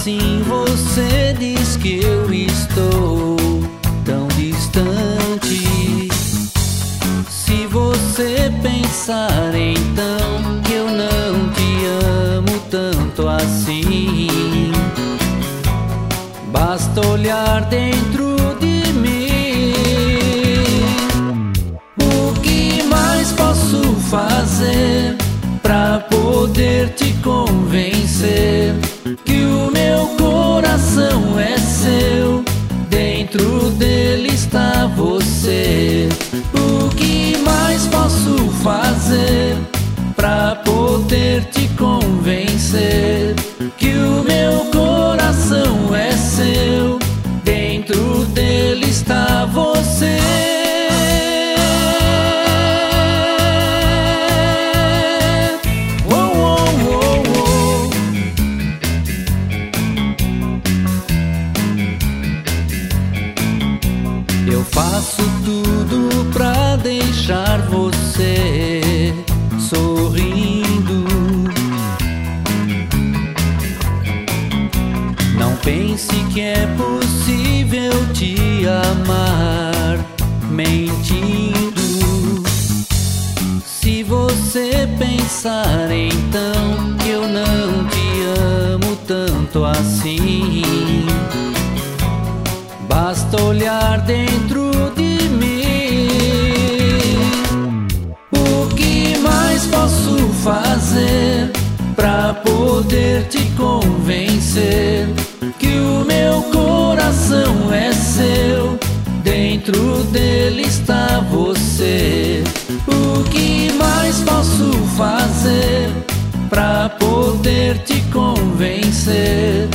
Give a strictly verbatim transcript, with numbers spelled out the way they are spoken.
assim você diz que eu estou tão distante? Se você pensar então que eu não te amo tanto assim, basta olhar dentro de mim. O que mais posso fazer pra poder te convencer que o meu coração é seu, dentro dele está você? O que mais posso fazer pra poder te convencer que o meu coração é seu, dentro dele está você? Eu faço tudo pra deixar você sorrindo. Não pense que é possível te amar mentindo. Se você pensar então que eu não te amo tanto assim, basta olhar dentro de mim. O que mais posso fazer pra poder te convencer que o meu coração é seu, dentro dele está você? O que mais posso fazer pra poder te convencer